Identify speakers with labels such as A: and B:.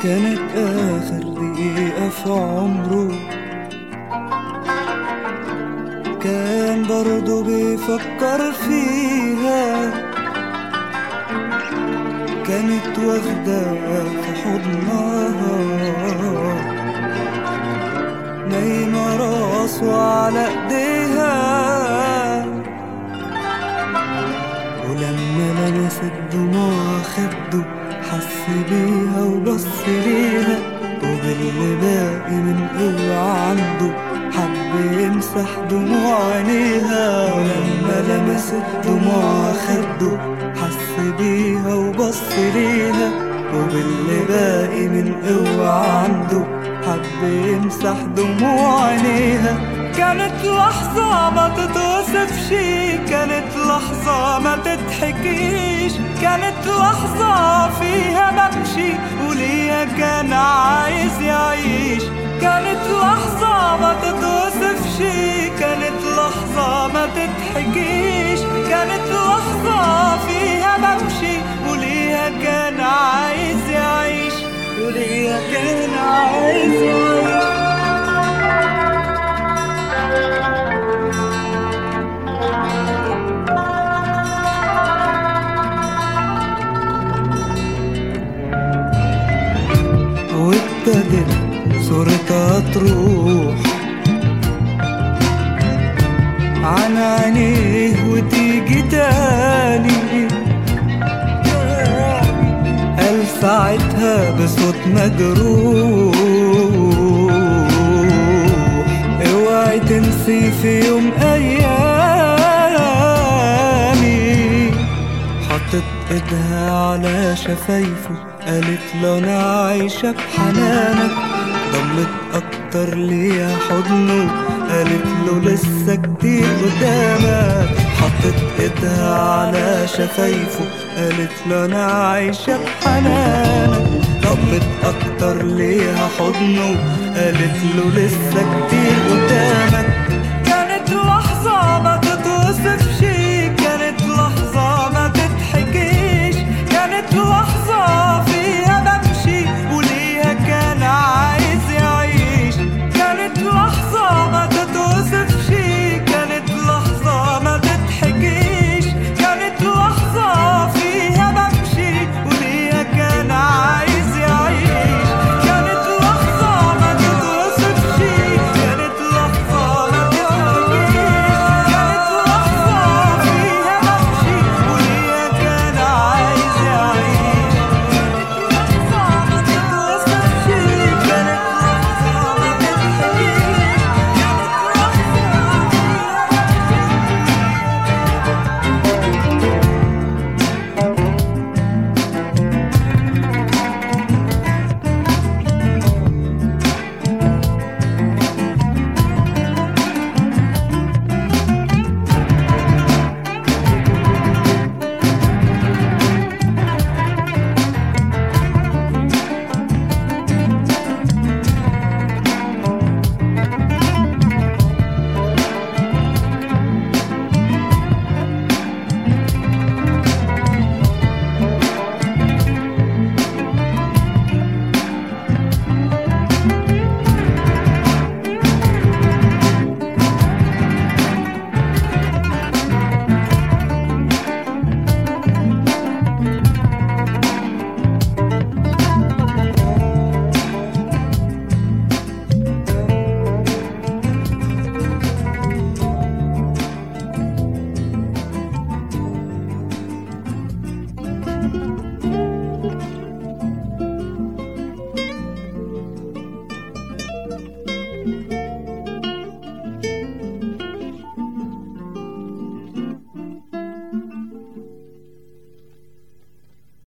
A: كانت آخر دقيقة في عمره، كان برضو بيفكر فيها، كانت واخدة في حضنها، نايمة راسه على ايديها، ولما لمست دموع خده حس بيها وبص ليها، وباللي باقي من قوة عنده حب يمسح دموع عينيها. ولما لمست دموع خده حس بيها وبص ليها، وباللي باقي من قوة عنده حب يمسح دموع عينيها. كانت لحظة ما تتوصفش، كانت لحظة ما تتحكيش، كانت لحظة فيها بمشي وليا كان عايز يعيش. كانت لحظة ما تتوصفش، كانت لحظة ما تتحكيش، كانت لحظة فيها بمشي وليا كان عايز يعيش، وليا كان عايز يعيش. وابتدت صورتها تروح عن عينيه وتيجي تاني، قال ساعتها بصوت مجروح اوعي تنسي في يوم ايامي. حطت ايدها على شفايفه قالت له انا عايشة بحنانك، ضمت اكتر ليا حضنه قالت له لسه كتير قدامك. حطت ايدها على شفايفه قالت له انا عايشة بحنانك، ضمت اكتر ليها حضنه قالت له لسه كتير قدامك.